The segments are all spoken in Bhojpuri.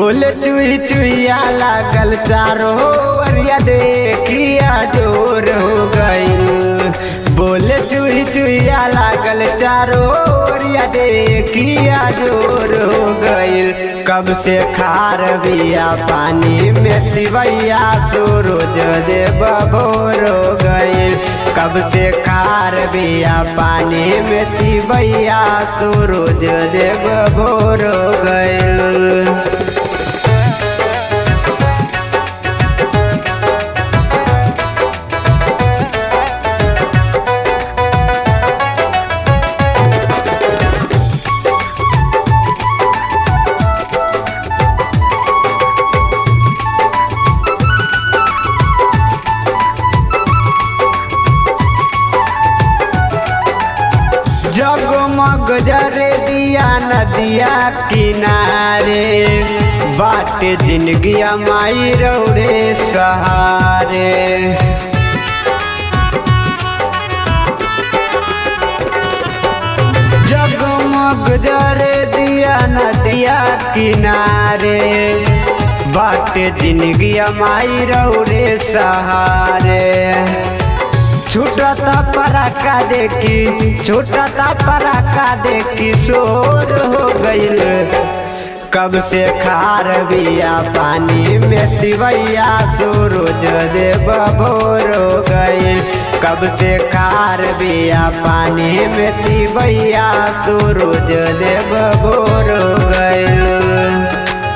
बोले चुई चुईया लागल चारो ओरिया देखिया जोर हो गई। बोले चुई चुईया लागल चारो ओरिया देखिया जोर हो गई। कब से खार बिया पानी में सिवैया तो रोज दे बभोर हो गई। कब से खार बिया पानी में सिवैया तो रोज दे बभोर हो गई। जगमग जरे दिया नदिया किनारे बाटे जिंदगिया माई रौरे सहारे। जगमग जरे दिया नदिया किनारे बाटे जिंदगिया माई रौरे सहारे। छूटता पराका देखी छूटता पराका देखी शोर हो गईल। कब से खार बिया पानी में सिवैया तो रोज दे बभोर हो गई। कब से खार बिया पानी में सिवैया तो रोज दे बभोर हो गई।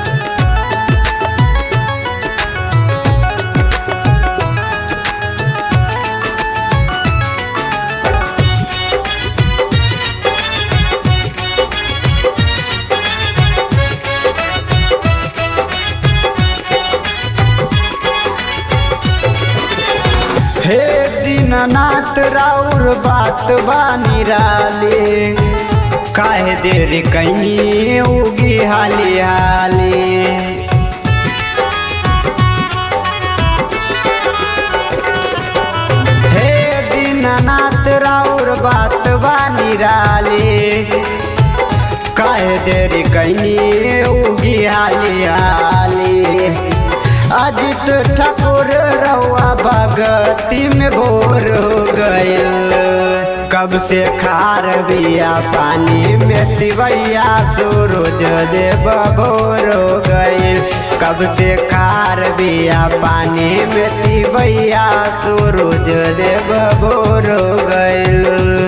हे दीननाथ राउर बात बानी राले काहे देर कहीं उगी हाली हाली। हे दीननाथ राउर बात बानी राले काहे देर कहीं उगी हाली हाली। अजित ठाकुर रउआ भगती में भोर हो गए। कब से खार बिया पानी में सिवैया तो रोज दे बभोर हो गई। कब से खार बिया पानी में सिवैया तो रोज दे बभोर हो गई।